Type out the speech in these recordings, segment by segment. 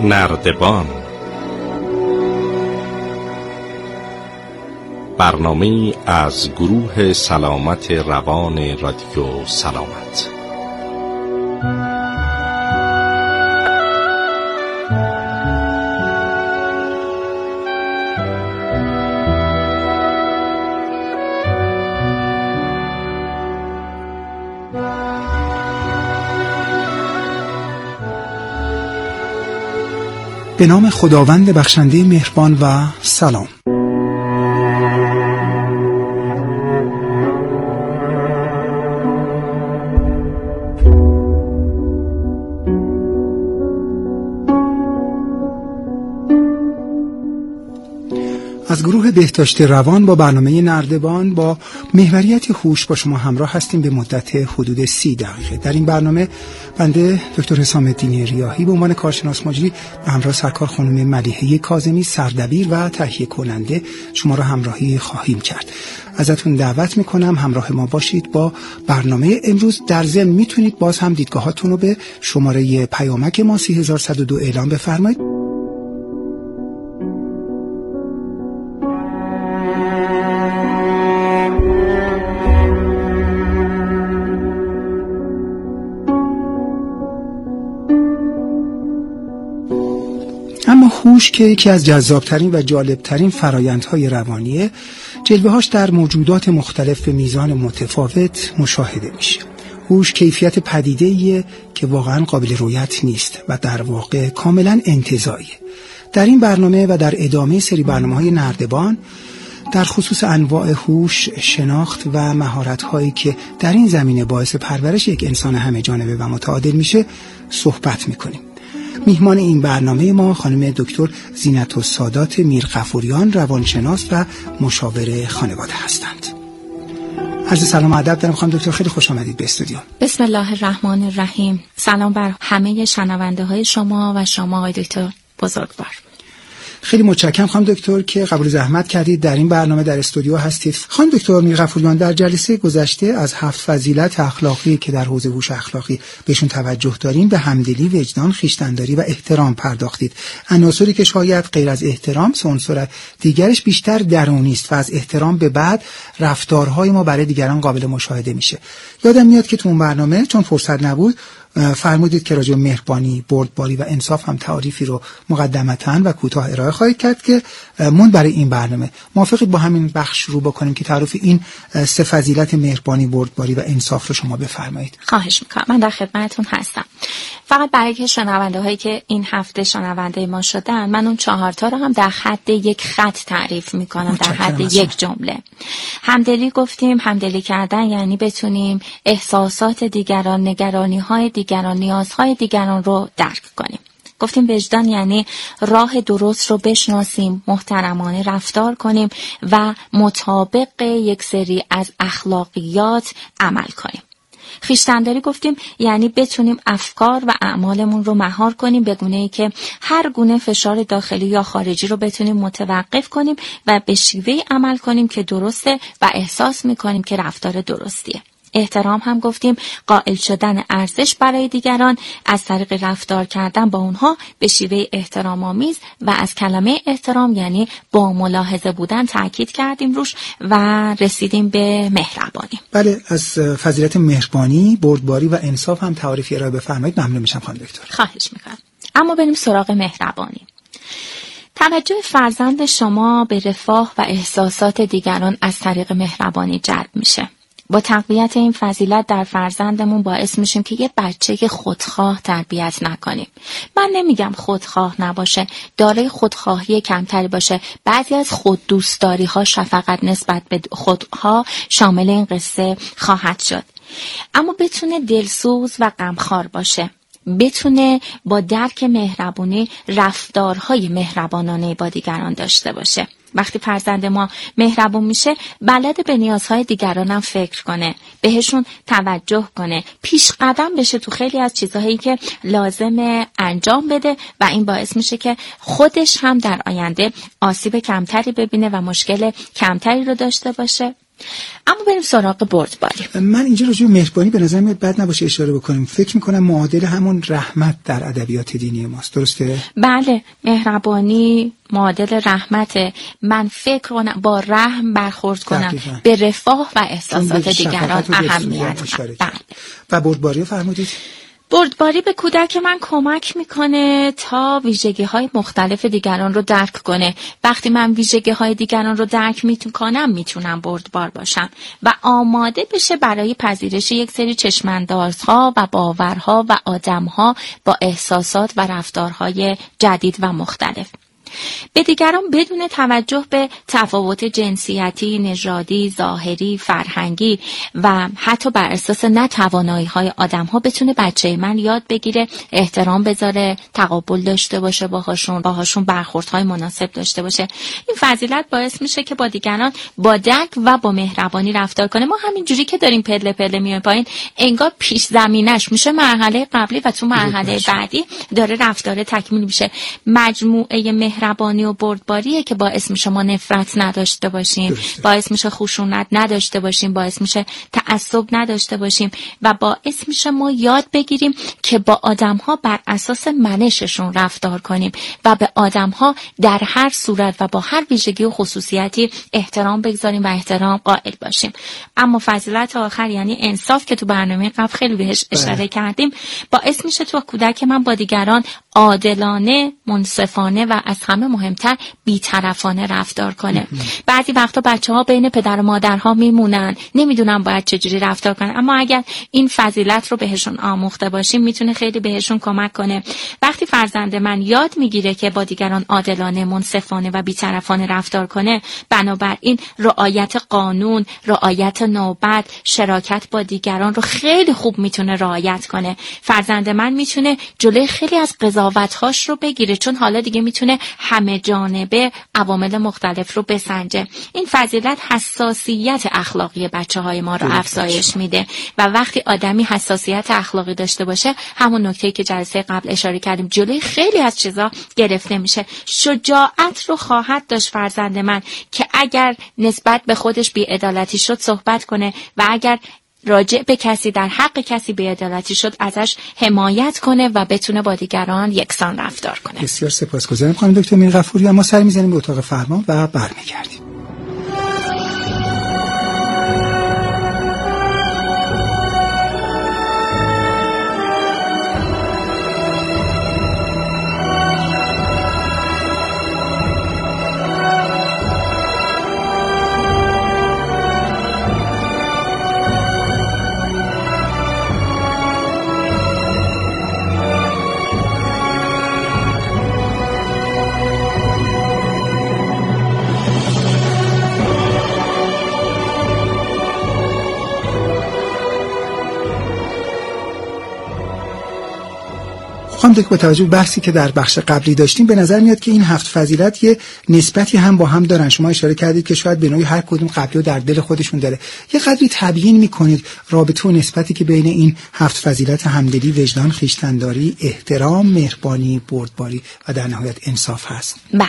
نردبان، برنامه‌ای از گروه سلامت روان رادیو سلامت. به نام خداوند بخشنده مهربان و سلام. از گروه بهداشت روان با برنامه نردبان با محوریت هوش با شما همراه هستیم به مدت حدود 30 دقیقه. در این برنامه بنده دکتر حسام الدین ریاحی به عنوان کارشناس مجری به همراه سرکار خانم ملیحه کاظمی سردبیر و تهیه کننده شما را همراهی خواهیم کرد. ازتون دعوت میکنم همراه ما باشید با برنامه امروز. در ضمن میتونید باز هم دیدگاهاتون رو به شماره پیامک ما 3102 اعلام بفرمایید. اما هوش که یکی از جذابترین و جالبترین فرایندهای روانیه، جلوه‌هاش در موجودات مختلف به میزان متفاوت مشاهده میشه. هوش کیفیت پدیده‌ایه که واقعا قابل رؤیت نیست و در واقع کاملا انتزاعیه. در این برنامه و در ادامه سری برنامه‌های نردبان در خصوص انواع هوش، شناخت و مهارت‌هایی که در این زمینه باعث پرورش یک انسان همه جانبه و متعادل میشه صحبت میکنیم. میهمان این برنامه ما خانم دکتر زینت‌السادات میرغفوریان، روانشناس و مشاور خانواده هستند. عرض سلام و ادب دارم خانم دکتر، خیلی خوش آمدید به استودیو. بسم الله الرحمن الرحیم. سلام بر همه شنونده های شما و شما آقای دکتر بزرگوار. خیلی متشکرم خانم دکتر که قبول زحمت کردید در این برنامه در استودیو هستید. خانم دکتر میرغفوریان، در جلسه گذشته از 7 فضیلت اخلاقی که در حوزه هوش اخلاقی بهشون توجه داریم به همدلی، وجدان، خویشتن‌داری و احترام پرداختید. عناصری که شاید غیر از احترام عنصر دیگرش بیشتر درونی است و از احترام به بعد رفتارهای ما برای دیگران قابل مشاهده میشه. یادم میاد که تو اون برنامه چون فرصت نبود فرمودید که راجع به مهربانی، بردباری و انصاف هم تعریفی رو مقدمتاً و کوتاه ارائه خواهید کرد که من برای این برنامه موافقید با همین بخش شروع بکنیم که تعریف این 3 فضیلت مهربانی، بردباری و انصاف رو شما بفرمایید. خواهش میکنم، من در خدمتتون هستم. فقط برای که شنونده هایی که این هفته شنونده ما شدن، من اون 4 تا رو هم در حد یک خط تعریف میکنم، در حد یک جمله. همدلی گفتیم، همدلی کردن یعنی بتونیم احساسات دیگران، نگرانی های دیگران، نیازهای دیگران رو درک کنیم. گفتیم وجدان یعنی راه درست رو بشناسیم، محترمانه رفتار کنیم و مطابق یک سری از اخلاقیات عمل کنیم. خویشتن‌داری گفتیم یعنی بتونیم افکار و اعمالمون رو مهار کنیم به گونه‌ای که هر گونه فشار داخلی یا خارجی رو بتونیم متوقف کنیم و به شیوهی عمل کنیم که درسته و احساس می‌کنیم که رفتار درستیه. احترام هم گفتیم قائل شدن ارزش برای دیگران از طریق رفتار کردن با اونها به شیوه احترام‌آمیز و از کلمه احترام یعنی با ملاحظه بودن تاکید کردیم روش و رسیدیم به مهربانی. بله، از فضیلت مهربانی، بردباری و انصاف هم تعریفی ارائه بفرمایید. ممنون میشم خانم دکتر. خواهش میکنم. اما بریم سراغ مهربانی. توجه فرزند شما به رفاه و احساسات دیگران از طریق مهربانی جلب میشه. با تقویت این فضیلت در فرزندمون باعث میشیم که یه بچه خودخواه تربیت نکنیم. من نمیگم خودخواه نباشه، دارای خودخواهی کمتری باشه. بعضی از خود دوستداری ها، شفقت نسبت به خودها شامل این قصه خواهد شد. اما بتونه دلسوز و غمخوار باشه. بتونه با درک مهربونی رفتارهای مهربانانه با دیگران داشته باشه. وقتی فرزند ما مهربون میشه، بلد به نیازهای دیگرانم فکر کنه، بهشون توجه کنه، پیش قدم بشه تو خیلی از چیزهایی که لازمه انجام بده و این باعث میشه که خودش هم در آینده آسیب کمتری ببینه و مشکل کمتری رو داشته باشه اما بریم سراغ بردباری. من اینجا راجع به مهربانی به نظر میاد بد نباشه اشاره بکنیم. فکر میکنم معادل همون رحمت در ادبیات دینی ماست، درسته؟ بله، مهربانی معادل رحمت. من فکر کنم با رحم برخورد کنم، دقیقا. به رفاه و احساسات دیگران اهمیت بدم. و بردباری فرمودید؟ بردباری به کودک من کمک میکنه تا ویژگی‌های مختلف دیگران رو درک کنه. وقتی من ویژگی‌های دیگران رو درک میکنم میتونم بردبار باشم و آماده بشه برای پذیرش یک سری چشماندازها و باورها و آدم‌ها با احساسات و رفتارهای جدید و مختلف. به دیگران بدون توجه به تفاوت جنسیتی، نژادی، ظاهری، فرهنگی و حتی بر اساس نتوانایی‌های آدم‌ها بتونه بچه من یاد بگیره، احترام بذاره، تقابل داشته باشه باهاشون برخوردهای مناسب داشته باشه. این فضیلت باعث میشه که با دیگران با درک و با مهربانی رفتار کنه. ما همینجوری که داریم پله پله میایم پایین، انگار پیش زمینش میشه مرحله قبلی و تو مرحله بعدی داره رفتار تکمیل میشه. مجموعه مهربانی و بردباریه که باعث میشه ما نفرت نداشته باشیم، باعث میشه خشونت نداشته باشیم، باعث میشه تعصب نداشته باشیم و باعث میشه ما یاد بگیریم که با آدم‌ها بر اساس منششون رفتار کنیم و به آدم‌ها در هر صورت و با هر ویژگی و خصوصیتی احترام بگذاریم و احترام قائل باشیم. اما فضیلت آخر یعنی انصاف که تو برنامه قبل خیلی بهش اشاره کردیم، باعث میشه تو کودک من با دیگران عادلانه، منصفانه و از همه مهمتر بی‌طرفانه رفتار کنه. بعضی وقتا بچه‌ها بین پدر و مادرها میمونن، نمیدونن باید چجوری رفتار کنن، اما اگر این فضیلت رو بهشون آموخته باشیم میتونه خیلی بهشون کمک کنه. وقتی فرزند من یاد میگیره که با دیگران عادلانه، منصفانه و بی‌طرفانه رفتار کنه، بنابراین رعایت قانون، رعایت نوبت، شراکت با دیگران رو خیلی خوب میتونه رعایت کنه. فرزند من میتونه جلوی خیلی از قضاوت‌هاش رو بگیره، چون حالا دیگه میتونه همه جانبه عوامل مختلف رو بسنجه. این فضیلت حساسیت اخلاقی بچه‌های ما رو افزایش میده و وقتی آدمی حساسیت اخلاقی داشته باشه، همون نکته‌ای که جلسه قبل اشاره کردیم، جلوی خیلی از چیزا گرفته میشه. شجاعت رو خواهد داشت فرزند من که اگر نسبت به خودش بی‌عدالتی شد صحبت کنه و اگر راجع به کسی در حق کسی بی‌عدالتی شد ازش حمایت کنه و بتونه با دیگران یکسان رفتار کنه. بسیار سپاسگزارم خانم دکتر میرغفوری. ما سر می‌زنیم به اتاق فرمان و برمیگردیم. با توجه به بحثی که در بخش قبلی داشتیم، به نظر میاد که این 7 فضیلت یه نسبتی هم با هم دارن. شما اشاره کردید که شاید به نوعی هر کدوم قبلی و در دل خودشون داره. یه قدری تبیین میکنید رابطه و نسبتی که بین این 7 فضیلت همدلی، وجدان، خویشتن‌داری، احترام، مهربانی، بردباری و در نهایت انصاف هست. بله.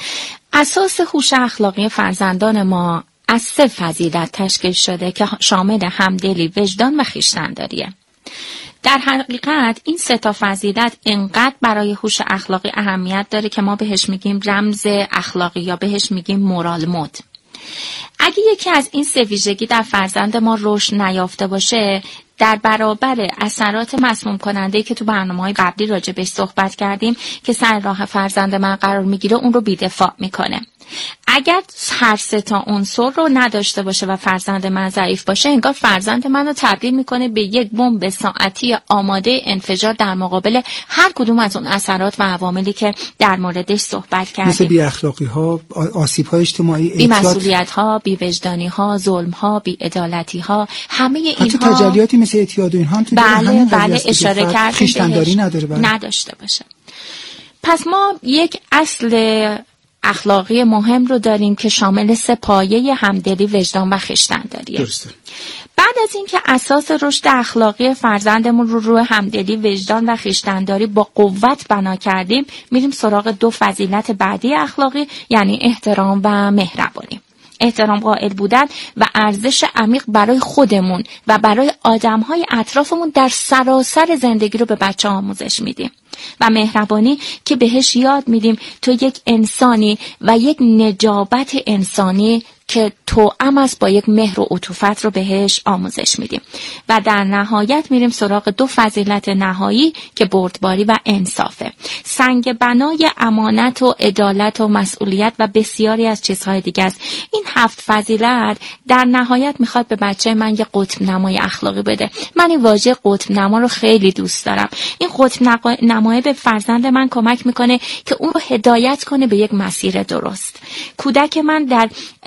اساس هوش اخلاقی فرزندان ما از 3 فضیلت تشکیل شده که شامل همدلی، وجدان و خویشتن‌داریه. در حقیقت این 3 تا فضیلت انقدر برای هوش اخلاقی اهمیت داره که ما بهش میگیم رمز اخلاقی یا بهش میگیم مورال مود. اگه یکی از این 3 ویژگی در فرزند ما رشد نیافته باشه، در برابر اثرات مسموم کننده که تو برنامه‌های قبلی راجع بهش صحبت کردیم که سر راه فرزند من قرار میگیره، اون رو بی‌دفاع میکنه. اگر هر 3 تا عنصر رو نداشته باشه و فرزند من ضعیف باشه، انگار فرزند من رو تبدیل میکنه به یک بمب ساعتی آماده انفجار در مقابل هر کدوم از اون اثرات و عواملی که در موردش صحبت کردیم، مثل بی‌اخلاقی‌ها، آسیب‌های اجتماعی، بی‌مسئولیت‌ها، بی‌وجدانی‌ها، ظلم‌ها، بی‌عدالتی‌ها، همه اینها، حتی تجلیاتی مثل اعتیاد و اینها هم تو بله اشاره کردیم خویشتن‌داری نداشته باشه. پس ما یک اصل اخلاقی مهم رو داریم که شامل 3 پایه همدلی، وجدان و خویشتن‌داریه. درسته. بعد از اینکه اساس رشد اخلاقی فرزندمون رو روی همدلی، وجدان و خویشتن‌داری با قوت بنا کردیم، میریم سراغ 2 فضیلت بعدی اخلاقی، یعنی احترام و مهربانی. احترام قائل بودن و ارزش عمیق برای خودمون و برای آدم‌های اطرافمون در سراسر زندگی رو به بچه آموزش میدیم. و مهربانی که بهش یاد میدیم تو یک انسانی و یک نجابت انسانی که توأم است با یک مهر و عطوفت رو بهش آموزش میدیم. و در نهایت میریم سراغ 2 فضیلت نهایی که بردباری و انصافه. سنگ بنای امانت و عدالت و مسئولیت و بسیاری از چیزهای دیگه است. این 7 فضیلت در نهایت میخواد به بچه من یه قطب نمای اخلاقی بده. من این واژه قطب نما رو خیلی دوست دارم. این قطب نمای به فرزند من کمک میکنه که اون رو هدایت کنه به یک مسیر درست. کودک من در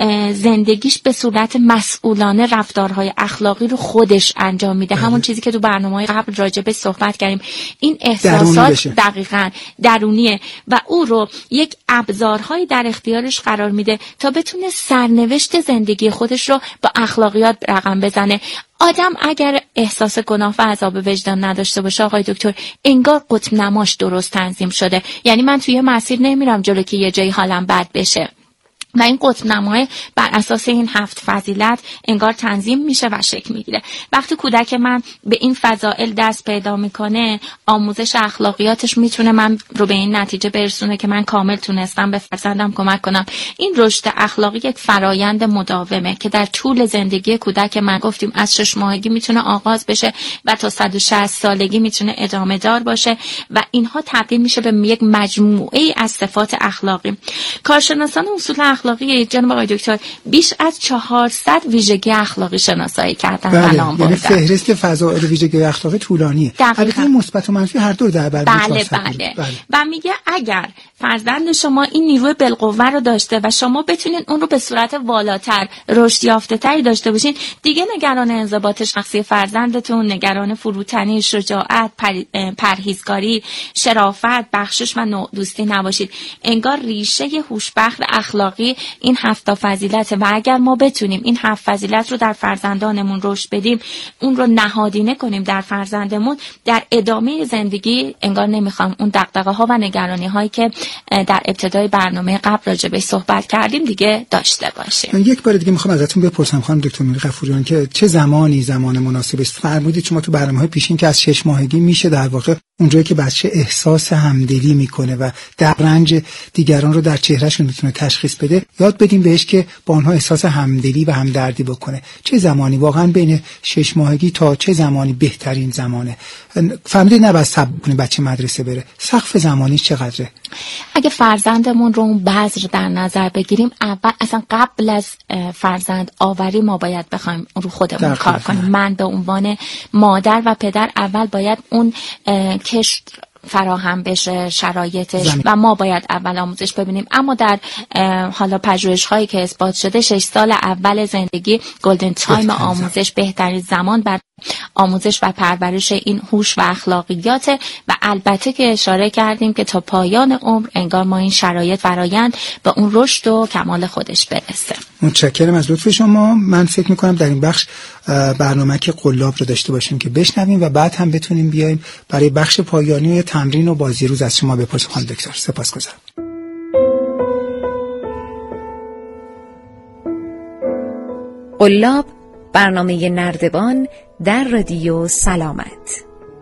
زندگیش به صورت مسئولانه رفتارهای اخلاقی رو خودش انجام میده. همون چیزی که تو برنامه‌های قبل راجع به صحبت کردیم. این احساسات دقیقاً درونیه و او رو یک ابزارهایی در اختیارش قرار میده تا بتونه سرنوشت زندگی خودش رو با اخلاقیات رقم بزنه. آدم اگر احساس گناه و عذاب وجدان نداشته باشه آقای دکتر، انگار قطب نماش درست تنظیم شده. یعنی من توی مسیر نمیرم جلو که یه جایی حالم بد بشه. و این قطب نمای بر اساس این 7 فضیلت انگار تنظیم میشه و شکل میگیره. وقتی کودک من به این فضائل دست پیدا میکنه، آموزش اخلاقیاتش میتونه من رو به این نتیجه برسونه که من کامل تونستم به فرزندم کمک کنم. این رشد اخلاقی یک فرایند مداومه که در طول زندگی کودک من گفتیم از 6 ماهگی میتونه آغاز بشه و تا 160 سالگی میتونه ادامه دار باشه و اینها تبدیل میشه به یک مجموعه از صفات اخلاقی. کارشناسان اصول اخلاقی جناب آقای دکتر بیش از 400 ویژگی اخلاقی شناسایی کردن. بله، یعنی فهرست فضائل ویژگی اخلاقی طولانیه. البته مثبت و منفی هر دو در بر. بله. و میگه اگر فرزند شما این نیروی بالقوه رو داشته و شما بتونین اون رو به صورت والاتر، رشد یافته تری داشته باشین، دیگه نگران انضباط شخصی فرزندتون، نگران فروتنی، شجاعت، پرهیزکاری، شرافت، بخشش و نوع دوستی نباشید. انگار ریشه هوشبخت اخلاقی این 7 فضیلت و اگر ما بتونیم این 7 فضیلت رو در فرزندانمون رشد بدیم، اون رو نهادینه کنیم در فرزندمون، در ادامه زندگی انگار نمیخوام اون دغدغه‌ها و نگرانی‌هایی که در ابتدای برنامه قبل راجع بهش صحبت کردیم دیگه داشته باشیم. یک بار دیگه میخوام ازتون بپرسم خانم دکتر میری غفوریان که چه زمان مناسبی است؟ فرمودید شما تو برنامه‌های پیشین که از 6 ماهگی میشه در واقع اونجایی که بچه احساس همدلی میکنه و در رنج دیگران رو در چهرهشون میتونه تشخیص بده، یاد بدیم بهش که با اونها احساس همدلی و همدردی بکنه. چه زمانی واقعا بین 6 ماهگی تا چه زمانی بهترین زمانه؟ فهمیدید نباید صبر کنیم بچه مدرسه بره. سقف زمانی چقدره؟ اگه فرزندمون رو اون بذر در نظر بگیریم، اول اصلا قبل از فرزند آوری ما باید بخوایم رو خودمون کار کنیم. من به عنوان مادر و پدر اول باید اون کشت فراهم بشه شرایطش و ما باید اول آموزش ببینیم. اما در حالا پژوهش‌هایی که اثبات شده 6 سال اول زندگی گلدن تایم آموزش، بهترین زمان بر آموزش و پرورش این هوش و اخلاقیات و البته که اشاره کردیم که تا پایان عمر انگار ما این شرایط فرایند به اون رشد و کمال خودش برسه. متشکرم از لطف شما. من فکر می‌کنم در این بخش برنامه که قلاب رو داشته باشیم که بشنویم و بعد هم بتونیم بیایم برای بخش پایانی تمرین و بازی روز از شما بپرسیم. خانم دکتر سپاسگزارم. قلاب، برنامه نردبان در رادیو سلامت.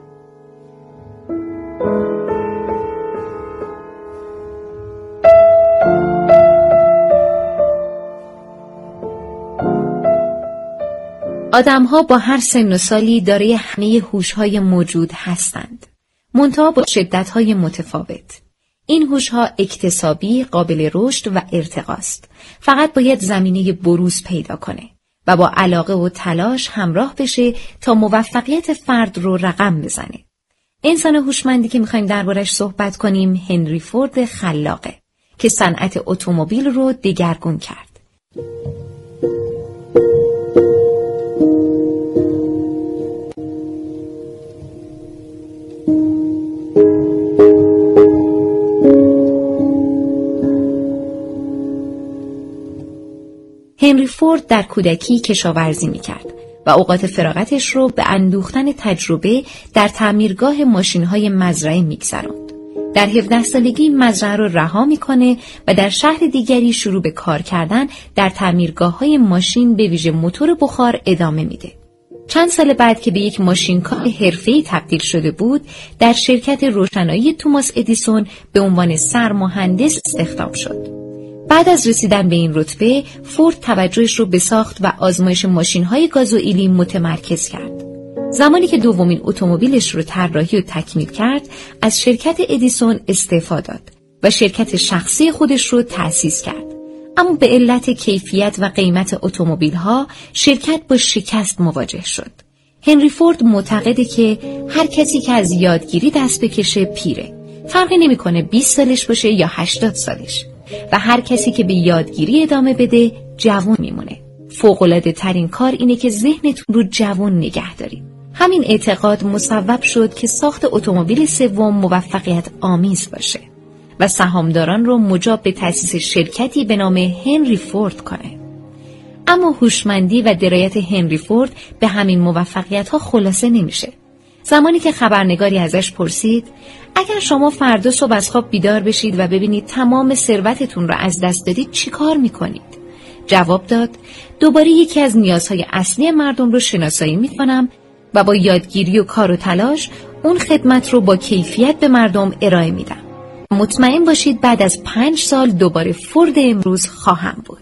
آدم‌ها با هر سن و سالی دارای همه هوش‌های موجود هستند، منتها با شدت‌های متفاوت. این هوش‌ها اکتسابی، قابل رشد و ارتقاست. فقط باید زمینه بروز پیدا کنه و با علاقه و تلاش همراه بشه تا موفقیت فرد رو رقم بزنه. انسان هوشمندی که می‌خوایم دربارش صحبت کنیم هنری فورد خلاقه که صنعت اتومبیل رو دگرگون کرد. هنری فورد در کودکی کشاورزی می‌کرد و اوقات فراغتش رو به اندوختن تجربه در تعمیرگاه ماشین‌های مزرعه می‌گذروند. در 17 سالگی مزرعه رو رها میکنه و در شهر دیگری شروع به کار کردن در تعمیرگاه‌های ماشین به ویژه موتور بخار ادامه میده. چند سال بعد که به یک ماشینکار حرفه‌ای تبدیل شده بود، در شرکت روشنایی توماس ادیسون به عنوان سرمهندس استخدام شد. بعد از رسیدن به این رتبه، فورد توجهش رو به ساخت و آزمایش ماشین‌های گازوئیلی متمرکز کرد. زمانی که دومین اتومبیلش رو طراحی و تکمیل کرد، از شرکت ادیسون استعفا داد و شرکت شخصی خودش رو تأسیس کرد. اما به علت کیفیت و قیمت اتومبیل‌ها شرکت با شکست مواجه شد. هنری فورد معتقده که هر کسی که از یادگیری دست بکشه پیره. فرقی نمی‌کنه 20 سالش باشه یا 80 سالش. و هر کسی که به یادگیری ادامه بده جوان میمونه. فوق‌العاده ترین کار اینه که ذهنتون رو جوان نگه دارید. همین اعتقاد مصوب شد که ساخت اتومبیل سوم موفقیت آمیز باشه و سهامداران رو مجاب به تأسیس شرکتی به نام هنری فورد کنه. اما هوشمندی و درایت هنری فورد به همین موفقیت‌ها خلاصه نمیشه. زمانی که خبرنگاری ازش پرسید اگر شما فردا صبح از خواب بیدار بشید و ببینید تمام ثروتتون را از دست دادید چی کار میکنید؟ جواب داد دوباره یکی از نیازهای اصلی مردم رو شناسایی میکنم و با یادگیری و کار و تلاش اون خدمت رو با کیفیت به مردم ارائه میدم. مطمئن باشید بعد از 5 سال دوباره فورد امروز خواهم بود.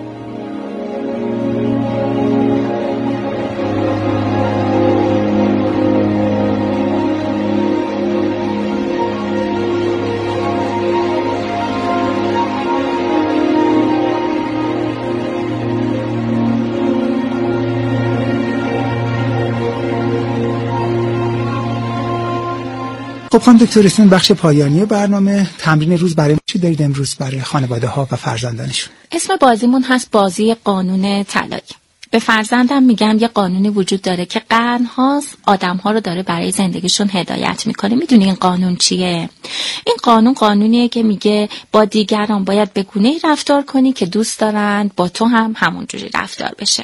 خب خانم دکتر رسیدیم بخش پایانی برنامه. تمرین روز برای ما چی دارید امروز برای خانواده ها و فرزندانشون؟ اسم بازیمون هست بازی قانون طلایی. به فرزندم میگم یه قانونی وجود داره که قرن‌هاست آدم‌ها رو داره برای زندگیشون هدایت میکنه. میدونی این قانون چیه؟ این قانون قانونیه که میگه با دیگران باید به گونه‌ای رفتار کنی که دوست دارن با تو هم همونجوری رفتار بشه.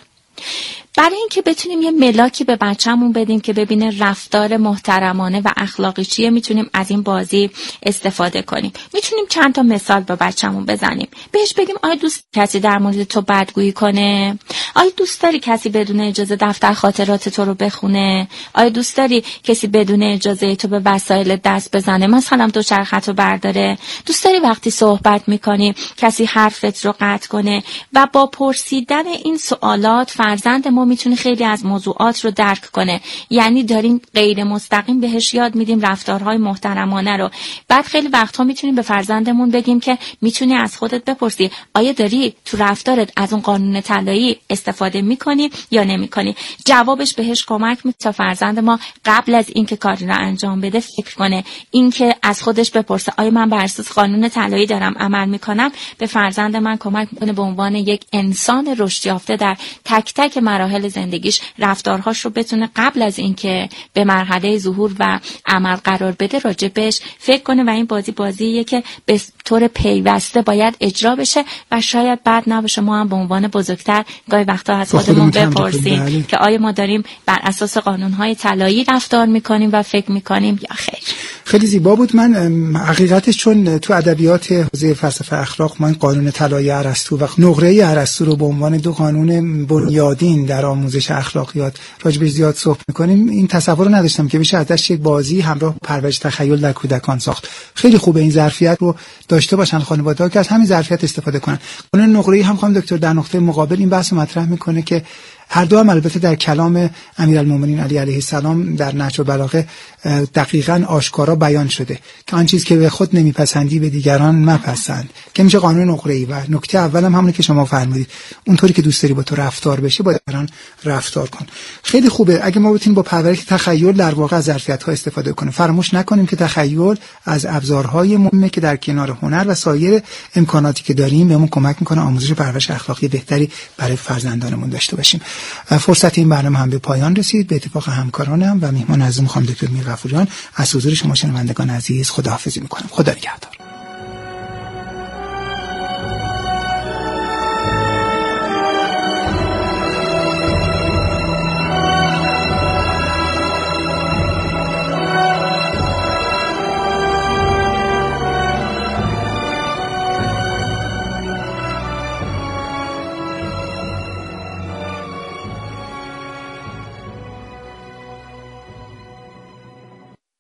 برای اینکه بتونیم یه ملاکی به بچه‌مون بدیم که ببینه رفتار محترمانه و اخلاقی چیه، میتونیم از این بازی استفاده کنیم. میتونیم چند تا مثال با بچه‌مون بزنیم. بهش بگیم آیا دوست کسی در مورد تو بدگویی کنه؟ آیا دوست داری کسی بدون اجازه دفتر خاطرات تو رو بخونه؟ آیا دوست داری کسی بدون اجازه تو به وسایل دست بزنه، مثلا دوچرخه‌تو برداره؟ دوست داری وقتی صحبت می‌کنی کسی حرفت رو قطع کنه؟ و با پرسیدن این سوالات فرزند ما میتونه خیلی از موضوعات رو درک کنه. یعنی داریم غیر مستقیم بهش یاد میدیم رفتارهای محترمانه رو. بعد خیلی وقتها میتونیم به فرزندمون بگیم که میتونی از خودت بپرسی آیا داری تو رفتارت از اون قانون طلایی استفاده میکنی یا نمیکنی؟ جوابش بهش کمک میکنه تا فرزند ما قبل از اینکه کاری رو انجام بده فکر کنه. اینکه از خودش بپرسه آیا من بر اساس قانون طلایی دارم عمل میکنم، به فرزند من کمک میکنه به عنوان یک انسان رشد یافته در تک تک مراحل زندگیش رفتارهاش رو بتونه قبل از اینکه به مرحله ظهور و عمل قرار بده راجبش فکر کنه. و این بازیه که به طور پیوسته باید اجرا بشه و شاید بد نباشه ما هم به عنوان بزرگتر گاهی وقتا از خودمون بپرسیم که آیا ما داریم بر اساس قانونهای طلایی رفتار میکنیم و فکر میکنیم یا خیر. خیلی زیبا بود. من حقیقتش چون تو ادبیات حوزه فلسفه اخلاق ما این قانون طلایی ارسطو و نقره ارسطو رو به عنوان 2 قانون بنیادین در آموزش اخلاقیات راجبش زیاد صحبت می‌کنیم، این تصور رو نداشتم که بشه ازش یک بازی همراه پرورش تخیل در کودکان ساخت. خیلی خوبه این ظرفیت رو داشته باشن خانواده‌ها که از همین ظرفیت استفاده کنن. قانون نقره‌ای هم خانم دکتر در نقطه مقابل این بحث مطرح می‌کنه که هر دو هم البته در کلام امیرالمومنین علی علیه السلام در نهج البلاغه دقیقاً آشکارا بیان شده که آن چیز که به خود نمیپسندی به دیگران مپسند، که میشه قانون نقره‌ای. و نکته اولم همونه که شما فرمودید، اونطوری که دوست داری با تو رفتار بشه با دیگران رفتار کن. خیلی خوبه اگه ما بتونیم با پرورش تخیل در واقع از ظرفیت‌ها استفاده کنیم. فراموش نکنیم که تخیل از ابزارهای مهمه که در کنار هنر و سایر امکاناتی که داریم بهمون کمک میکنه آموزش و پرورش اخلاقی بهتری برای فرزندانمون داشته باشیم. فرصت این برنامه هم به پایان رسید. به اتفاق همکارانم و میهمان عزیزم خانم دکتر میرغفوریان از حضور شما شنوندگان عزیز خداحافظی میکنم. خدا نگهدار.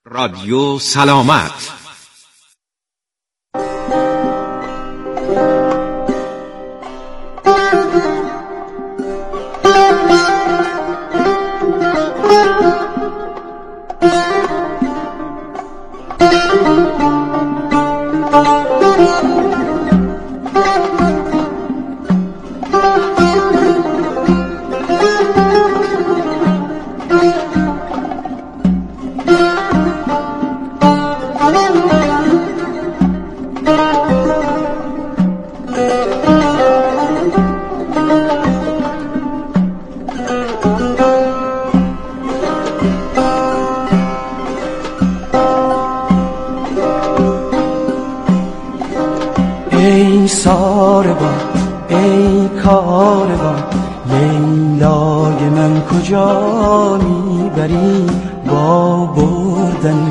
رادیو سلامت. ای ساربان ای کاروان لیلای من کجا میبری با بردن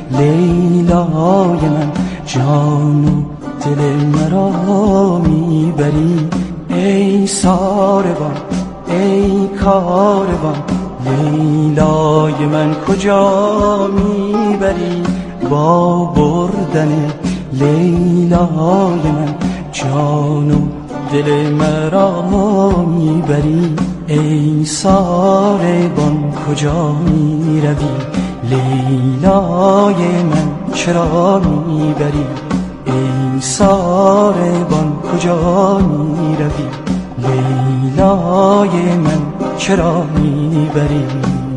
لیلای من جان و دل مرا میبری ای ساربان ای کاروان لیلای من کجا میبری با بردن لیلای من جان و دل مرا میبری ای ساربان کجا میروی لیلای من چرا میبری ای ساربان کجا میروی لیلای من چرا میبری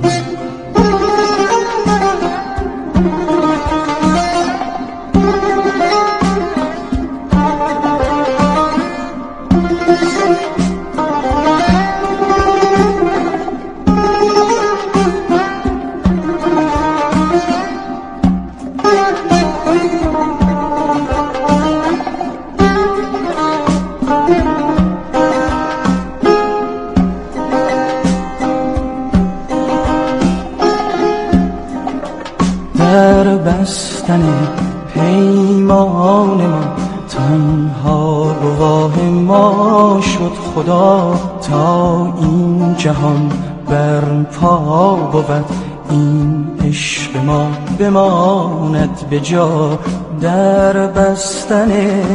در بستن پیمان ما تنها گواه ما شد خدا تا این جهان برپا بود این عشق ما بماند به جا در بستن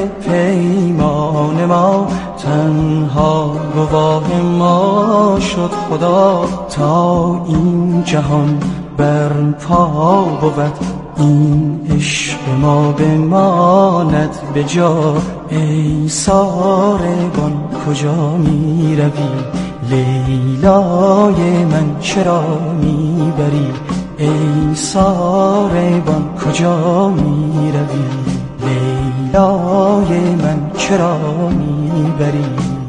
پیمان ما تنها گواه ما شد خدا تا این جهان برپا بود این عشق ما بماند به جا ای ساربان کجا میروی لیلای من چرا میبری ای ساربان کجا میروی لیلای من چرا میبری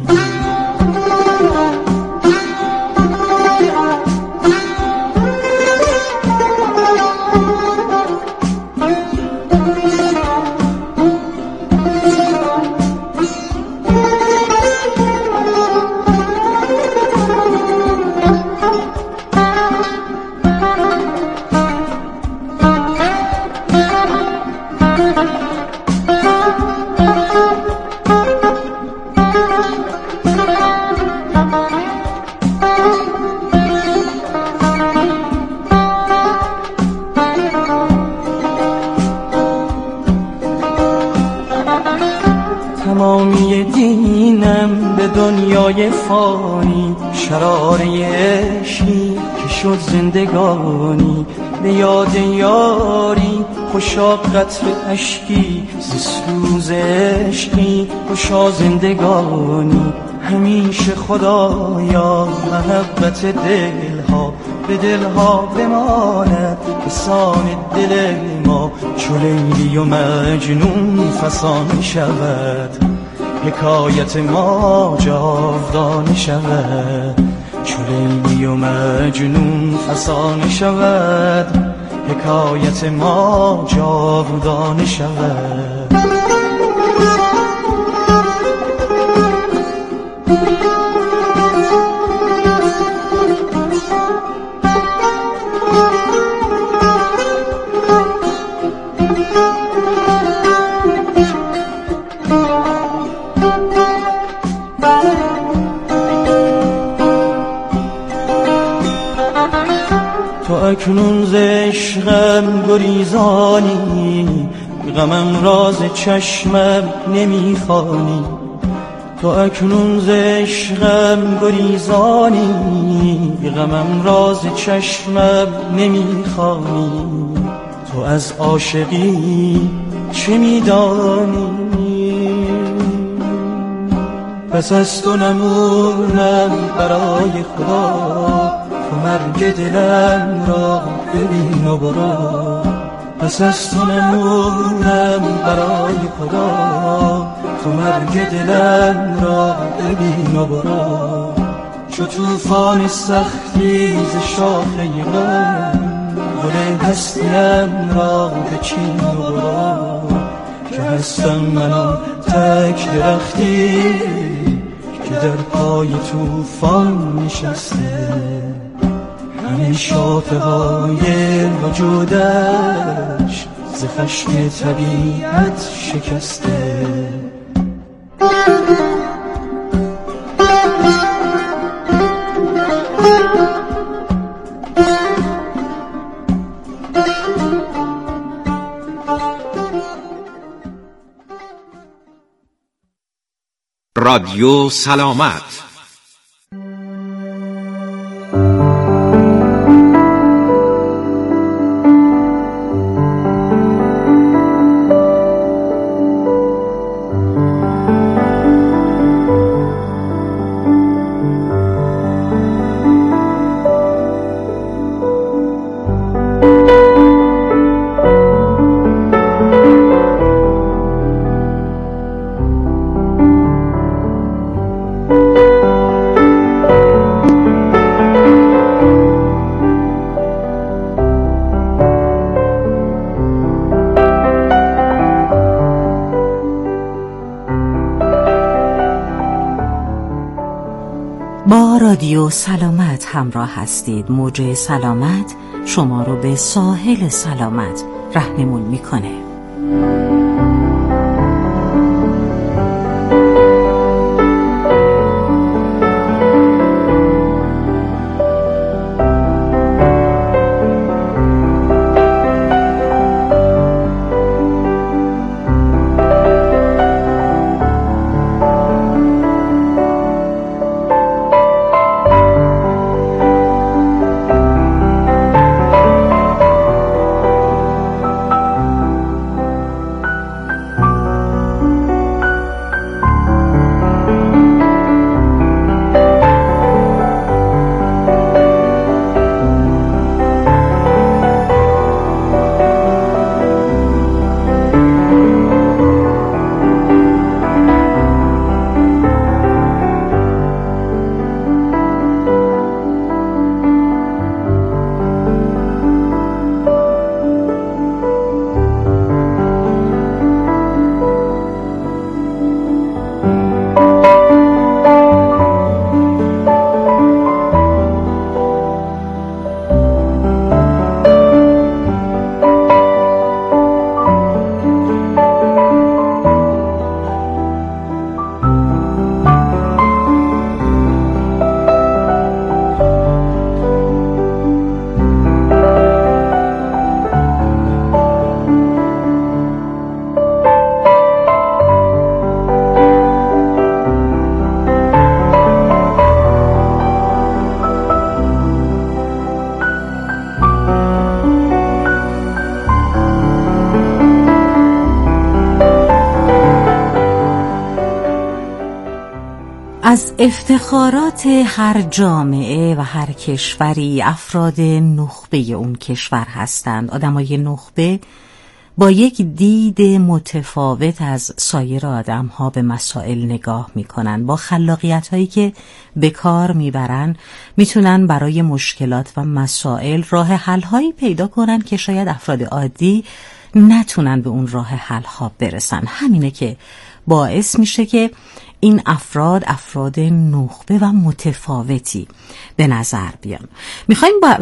تمامی دینم به دنیای فانی شراره عشقی که شد زندگانی به یاد یاری خوشا قطر اشکی زسوز عشقی خوشا زندگانی همیشه خدایا محبت دلها به دلها بماند بسان دل ما چو لیلی و مجنون فسانه شود حکایت ما جاودانه شود چو لیلی و مجنون فسانه شود حکایت ما جاودانه شود تو اکنون ز عشقم گریزانی، غمم راز چشمم نمیخوانی. تو اکنون ز عشقم گریزانی، غمم راز چشمم نمیخوانی. تو از عاشقی چه میدانی؟ پس از تو نمونم برای خدا، تو مرگ دلم را ببین و برو. پس از تو نمونم برای خدا، تو مرگ دلم را ببین و برو. چو طوفان سختی ز شاخه غم، گل هستیم را بچین و برو. که هستم من تک درختی که در پای طوفان نشسته، همه شاخه های وجودش ز خشم طبیعت شکسته. رادیو سلامت. با رادیو سلامت همراه هستید. موج سلامت شما رو به ساحل سلامت راهنمون میکنه. از افتخارات هر جامعه و هر کشوری افراد نخبه اون کشور هستند. آدمای نخبه با یک دید متفاوت از سایر آدم‌ها به مسائل نگاه می‌کنن. با خلاقیت‌هایی که به کار می‌برن میتونن برای مشکلات و مسائل راه حل‌هایی پیدا کنن که شاید افراد عادی نتونن به اون راه حل‌ها برسن. همینه که باعث میشه که این افراد نخبه و متفاوتی به نظر بیان. میخوایم